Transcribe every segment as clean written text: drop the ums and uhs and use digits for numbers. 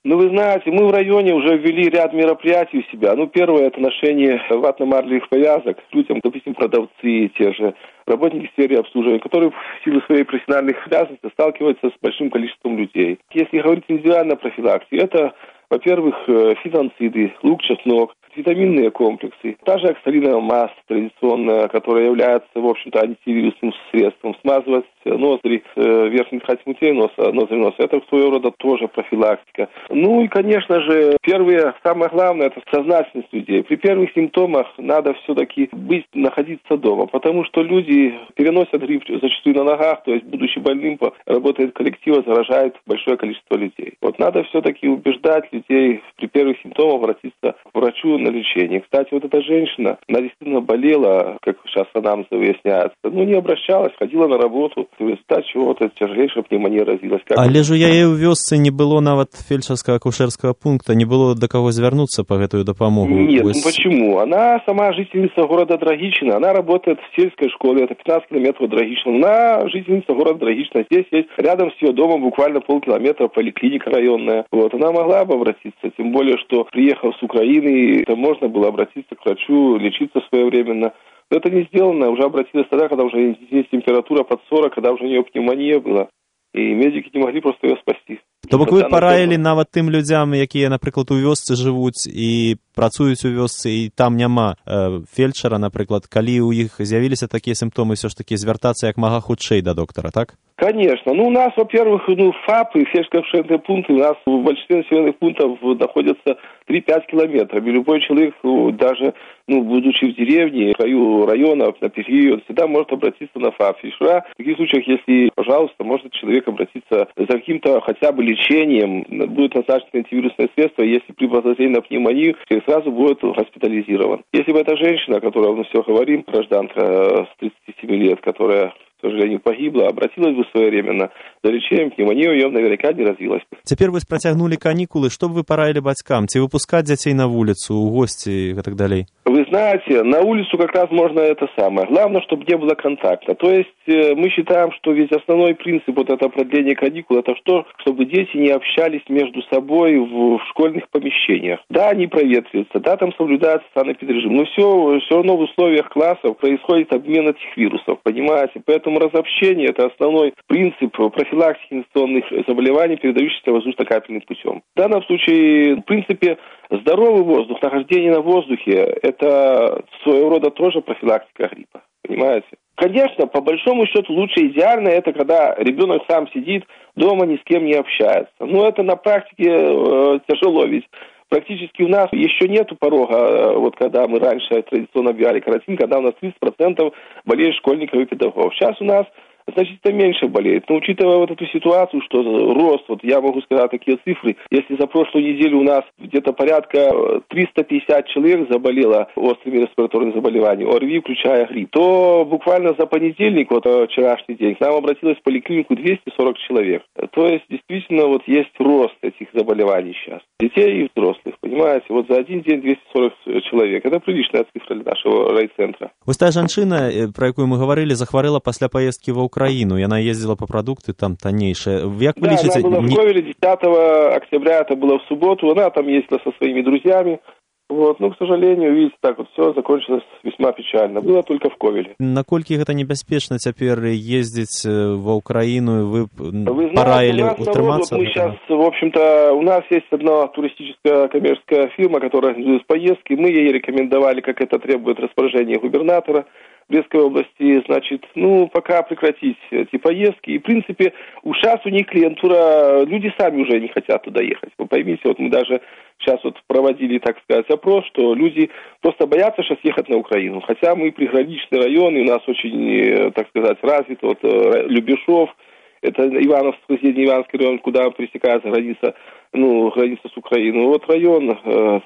Ну, вы знаете, мы в районе уже ввели ряд мероприятий у себя. Ну, первое – это ношение ватно-марлевых повязок людям, допустим, продавцы, те же работники в сфере обслуживания, которые в силу своей профессиональных обязанностей сталкиваются с большим количеством людей. Если говорить индивидуально о профилактике, это, во-первых, фитонциды, лук, чеснок, витаминные комплексы, та же оксалиновая масса традиционная, которая является, в общем-то, антивирусным средством, смазывать ноздри, верхней ткань смутей носа, это своего рода тоже профилактика. Ну и, конечно же, первое, самое главное, это сознательность людей. При первых симптомах надо все-таки находиться дома, потому что люди переносят грипп зачастую на ногах, то есть, будучи больным, работает коллектива, заражает большое количество людей. Вот надо все-таки убеждать людей при первых симптомах обратиться к врачу на лечение. Кстати, вот эта женщина, она действительно болела, как сейчас анамнез выясняется, не обращалась, ходила на работу, в результате чего вот эта тяжелейшая пневмония развилась. Але ж у яе ў вёсцы не было нават фельдшерска-акушерского пункта, не было до кого звернуться по гэтую допомогу. Нет, почему? Она сама жительница города Драгичина, она работает в сельской школе, это 15 километров от Драгичина. Она жительница города Драгичина, здесь есть рядом с ее домом буквально полкилометра поликлиника районная. Вот, она могла бы обратиться, тем более, что приехав с Украины, то можно было обратиться к врачу, лечиться своевременно. Но это не сделано, уже обратилась тогда, когда уже есть температура под 40, когда уже у нее пневмония была. І медики не могли просто його спасти. То бок ви параілі нават тым людзям, якія, напрыклад, у вёсцы жывуць і працуюць у вёсцы, і там няма фельдшера, напрыклад, калі ў іх з'явіліся такія сімптомы, все ж таки звяртацца як мага хутчэй да доктара, так? Конечно. У нас, во-первых, ФАПы, фельдшерско-акушерные пункты, у нас в большинстве населенных пунктов находятся 3-5 километров. И любой человек, даже, будучи в деревне, в краю района, на периферии, он всегда может обратиться на ФАП. Фельдшера, в таких случаях, если, пожалуйста, может человек обратиться за каким-то хотя бы лечением, будет назначено антивирусное средство, если при подозрении на пневмонию, человек сразу будет госпитализирован. Если бы эта женщина, о которой мы все говорим, гражданка с 37 лет, которая, к сожалению, погибла, обратилась бы своевременно за лечением, пневмонию ее наверняка не развилась бы. Цяпер вы працягнули канікулы, што б вы параілі бацькам? Ці выпускаць дзяцей на вуліцу, у гости и так далее? Вы знаете, на улицу как раз можно это самое. Главное, чтобы не было контакта. То есть мы считаем, что весь основной принцип вот это продления каникул, это что? Чтобы дети не общались между собой в школьных помещениях. Да, они проветриваются, да, там соблюдается санэпидрежим, но все равно в условиях классов происходит обмен этих вирусов, понимаете? Поэтому разобщение – это основной принцип профилактики инфекционных заболеваний, передающихся воздушно-капельным путем. В данном случае, в принципе, здоровый воздух, нахождение на воздухе – это своего рода тоже профилактика гриппа, понимаете? Конечно, по большому счету лучше идеально это, когда ребенок сам сидит дома, ни с кем не общается. Но это на практике тяжело, ведь практически у нас еще нету порога, вот когда мы раньше традиционно объявляли карантин, когда у нас 30% болеют школьников и педагогов. Сейчас у нас значительно меньше болеет. Но учитывая вот эту ситуацию, что рост, вот я могу сказать такие цифры, если за прошлую неделю у нас где-то порядка 350 человек заболело острыми респираторными заболеваниями, ОРВИ, включая грипп, то буквально за понедельник, вот вчерашний день, к нам обратилось в поликлинику 240 человек. То есть действительно вот есть рост этих заболеваний сейчас. Детей и взрослых, понимаете? Вот за один день 240 человек. Это приличная цифра для нашего райцентра. Вось та жанчына, про якую мы говорили, захварэла пасля поездки в Украину, и она ездила по продукты там таннейшие. Як вы лічыце? Она была в Ковеле 10 октября, это было в субботу, она там ездила со своими друзьями. Вот, к сожалению, видите, так вот все закончилось весьма печально. Было только в Ковеле. Наколькі гэта небяспечна цяпер ездзіць ва Украину, вы параілі утрымацца? Мы сейчас, в общем-то, у нас есть одна туристическая коммерческая фирма, которая организует поездки. Мы ей рекомендовали, как это требует распоряжение губернатора Брестской области, значит, пока прекратить эти поездки. И, в принципе, сейчас у них клиентура, люди сами уже не хотят туда ехать. Вы поймите, вот мы даже сейчас вот проводили, так сказать, опрос, что люди просто боятся сейчас ехать на Украину. Хотя мы приграничный район, и у нас очень, так сказать, развит, вот Любешов, это Ивановский, соседний Ивановский район, куда пересекается граница, граница с Украиной. Вот район,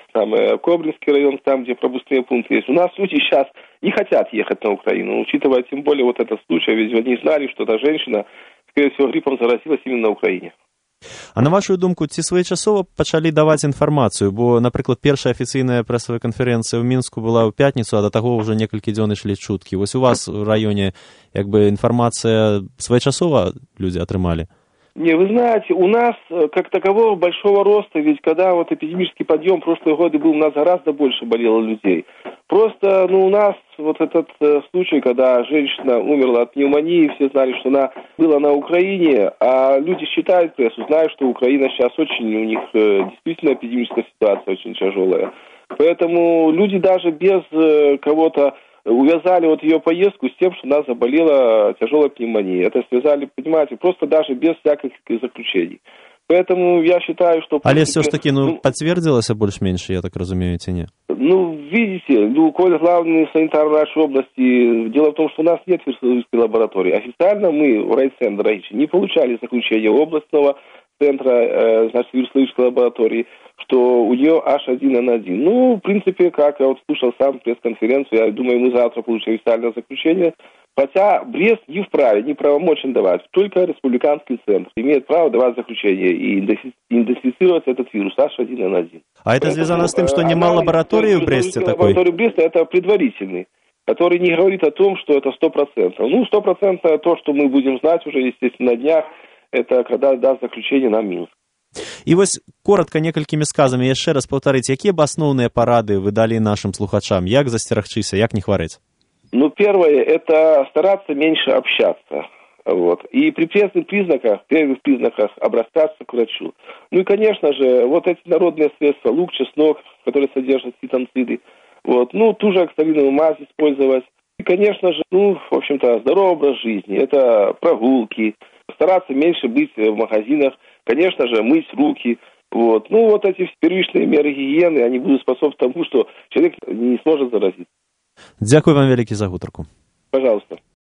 Кобринский район, там, где пропускные пункты есть. У нас люди сейчас не хотят ехать на Украину, учитывая тем более вот этот случай, ведь они знали, что эта женщина, скорее всего, гриппом заразилась именно на Украине. А на вашу думку, ці своечасова пачалі даваць інфармацыю? Бо, напрыклад, першая афіцыйная прэсавая канферэнцыя ў Мінску была ў пятніцу, а да таго ўжо некалькі дзён ішлі чуткі. Вось у вас у раёне інфармацыя своечасова людзі атрымалі? Не, вы знаете, у нас как такового большого роста, ведь когда вот эпидемический подъем в прошлые годы был, у нас гораздо больше болело людей. Просто, у нас вот этот случай, когда женщина умерла от пневмонии, все знали, что она была на Украине, а люди считают прессу, знают, что Украина сейчас очень, у них действительно эпидемическая ситуация очень тяжелая. Поэтому люди даже без кого-то увязали вот ее поездку с тем, что она заболела тяжелой пневмонией. Это связали, понимаете, просто даже без всяких заключений. Поэтому я считаю, что... Але все ж таки, подтвердилось больше-меньше, я так разумею, не? Видите, коль главный санитар нашей области, дело в том, что у нас нет вирусологической лаборатории. Официально мы в райцентре не получали заключение областного центра, вирусологической лаборатории, что у нее H1N1. В принципе, как я вот слушал сам пресс-конференцию, я думаю, мы завтра получим официальное заключение. Хотя Брест не вправе, не правомочен давать. Только республиканский центр имеет право давать заключение и идентифицировать этот вирус H1N1. А это связано с тем, что немало лабораторий в Бресте такой? Лаборатория Бреста это предварительный, который не говорит о том, что это 100%. 100% то, что мы будем знать уже, естественно, на днях, это когда даст заключение нам Минск. І ось коротко, некалькімі сказами, яшчэ раз паўтарыць, якія б асноўныя парады вы далі нашим слухачам? Як засцерагчыся, як не хварэць? Первое, это стараться меньше общаться. И при первых признаках обращаться к врачу. И, конечно же, вот эти народные средства, лук, чеснок, которые содержат фитонциды, ту же оксалиновую мазь использовать. И, конечно же, в общем-то, здоровый образ жизни, это прогулки, стараться меньше быть в магазинах, конечно же, мыть руки. Эти первичные меры гигиены, они будут способствовать тому, что человек не сможет заразиться. Дякую вам вялікі за гутарку. Пожалуйста.